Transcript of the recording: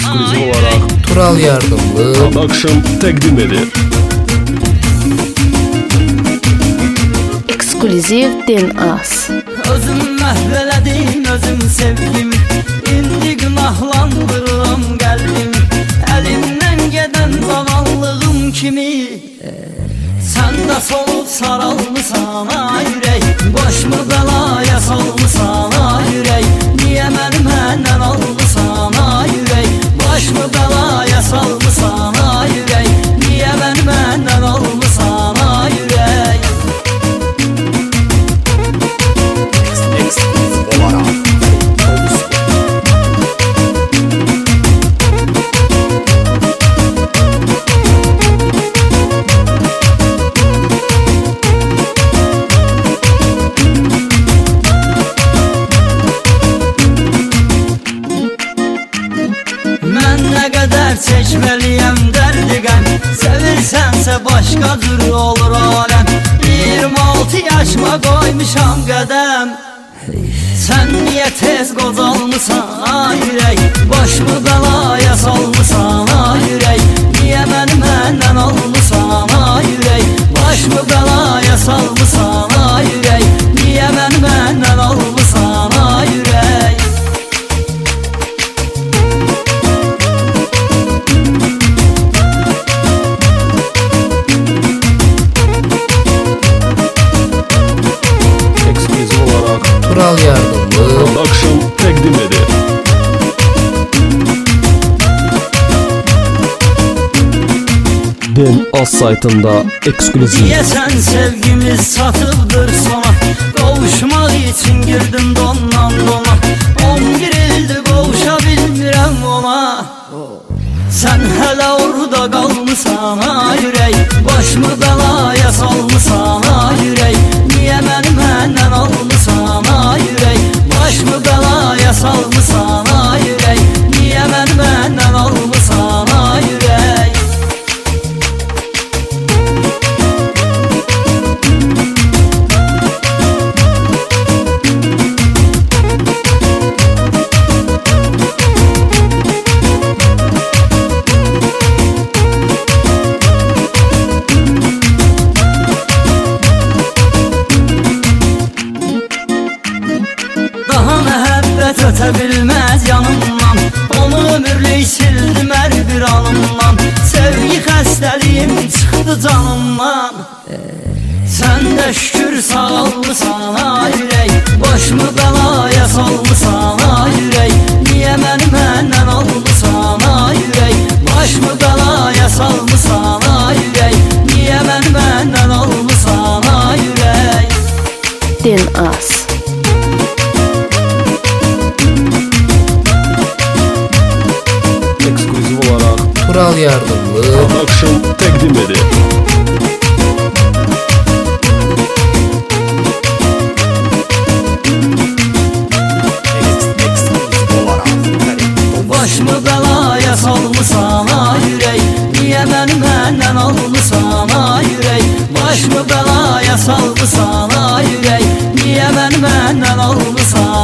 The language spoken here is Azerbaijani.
eksklüziv olaraq Tural Yardımlı Production təqdim edir. Eksklüziv Den Az. Özüm məhvələdin, özüm sevgim, indi günahlandırıram qəlbim. Əlimdən gedən zavallığım kimi sən də solub saralmısan ay ürək. Başımı bəlaya salmısan ay ürək. Niyə məni məndən almısan ay ürək. Başımı bəlaya salmısan ay ürək. Niyə məni məndən almısan ay ürək. Mən nə qədər çəkməliyəm dərdi qəm. Sevirsənsə başqa cür olur aləm. 26 yaşıma qoymuşam qədəm. Sən niyə tez qocalmısan ay ürək. Başımı bəlaya salmısan ay ürək. Niyə məni məndən almısan ay ürək. Başımı bəlaya salmısan ay ürək. Niyə məni məndən almısan ay ürək. Eksklüziv olaraq Tural Yardımlı Production təqdim edir. Den Az saytında eksklüziv. Deyəsən sevgimiz satıbdır sona. Qovuşmaq üçün girdim dondan dona. 11 ildir qovuşa bilmirəm ona. Sən hələ orada qalmısan ay ürək. Başımı bəlaya salmısan ay ürək. Niyə məni məndən almısan ay ürək. Başımı bəlaya salmısan ay ürək. Niyə məni məndən almısan ay ürək. Daha məhəbbət ötə bilməz yanımdan. Onu ömürlük sildim hər bir anımdan. Sevgi xəstəliyim çıxdı canımdan. Sən də şükür sağalmısan ay ürək. Başımı bəlaya salmısan ay ürək. Niyə məni məndən almısan ay ürək. Başımı bəlaya salmısan ay ürək. Niyə məni məndən almısan ay ürək. Den Az. Eksklüziv olaraq Tural Yardımlı Production təqdim edir. Başımı bəlaya salmısan ay ürək. Niyə məni məndən almısan ay ürək. Başımı bəlaya salmısan ay ürək. Niyə məni məndən almısan